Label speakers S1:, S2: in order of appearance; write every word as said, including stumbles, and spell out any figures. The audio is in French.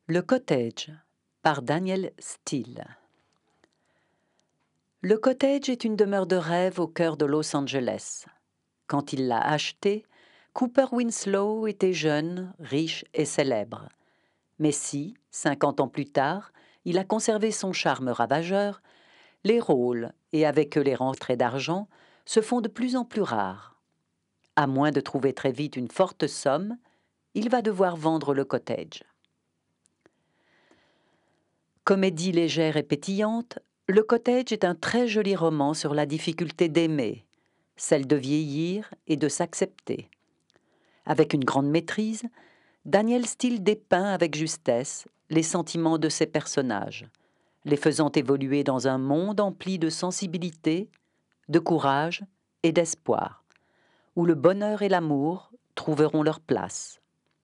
S1: Le cottage par Danielle Steele. Le cottage est une demeure de rêve au cœur de Los Angeles. Quand il l'a acheté, Cooper Winslow était jeune, riche et célèbre. Mais si, cinquante ans plus tard, il a conservé son charme ravageur, les rôles, et avec eux les rentrées d'argent, se font de plus en plus rares. À moins de trouver très vite une forte somme, il va devoir vendre le cottage. Comédie légère et pétillante, Le cottage est un très joli roman sur la difficulté d'aimer, celle de vieillir et de s'accepter. Avec une grande maîtrise, Danielle Steele dépeint avec justesse les sentiments de ses personnages, les faisant évoluer dans un monde empli de sensibilité, de courage et d'espoir, où le bonheur et l'amour trouveront leur place.